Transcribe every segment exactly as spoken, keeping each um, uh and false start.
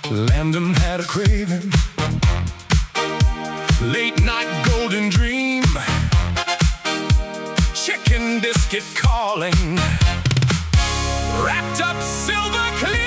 Landon had a craving, late night golden dream, chicken biscuit calling, wrapped up silver clean.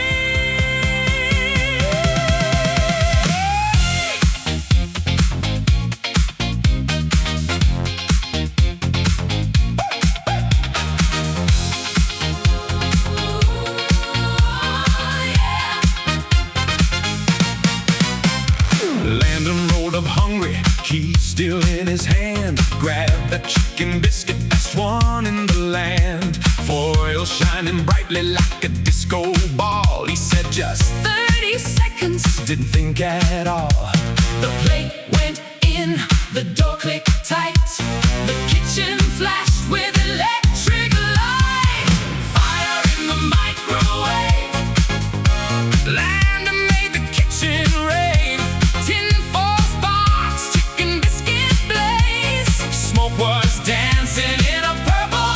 Landon rolled up hungry, key still in his hand. Grabbed that chicken biscuit, best one in the land. Foil shining brightly like a disco ball. He said just thirty seconds, didn't think at all. The plate went in, the door clicked tight. The kitchen flashed with electric light. Fire in the microwave. Landon made the kitchen rave. Tin foil sparks, chicken biscuit blaze. Smoke was dancing in a purple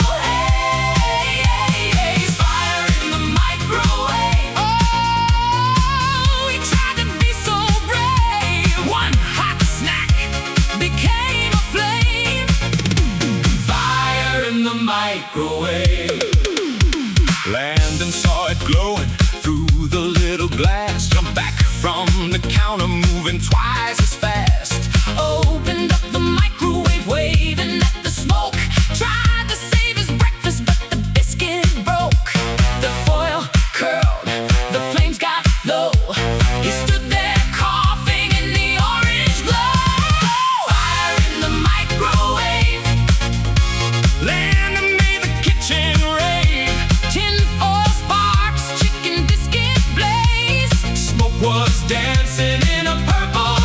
haze. Fire in the microwave. Oh, he tried to be so brave. One hot snack became a flame. Fire in the microwave. Landon saw it glowing through the little glass. Jumped back from the counter, moving twice as fast. Opened up the microwave, waving at the smoke. Tried to save his breakfast, but the biscuit broke. The foil curled, the flames got low. He stood there coughing in the orange glow. Fire in the microwave. Landon made the kitchen rave. Tin foil sparks, chicken biscuit blaze. Smoke was dancing in a purple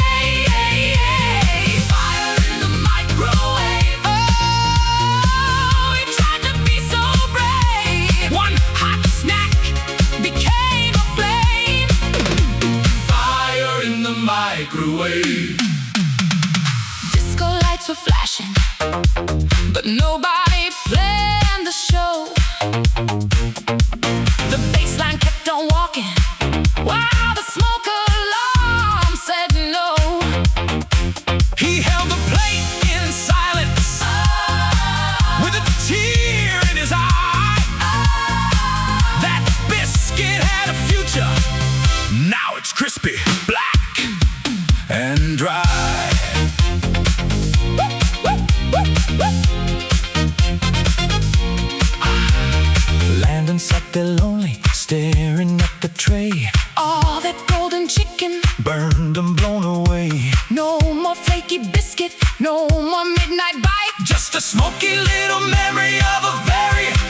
haze. Fire in the microwave. Oh, he tried to be so brave. One hot snack became a flame. Fire in the microwave. Disco lights were flashing, but nobody planned the show. The bass line kept on walking while the smoke alarm said no. He held the plate in silence, with a tear in his eye. That biscuit had a future. Now it's crispy, black, and dry. Landon sat there lonely, staring at the tray. All that golden chicken burned and blown away. No more flaky biscuit, no more midnight bite. Just a smoky little memory of a very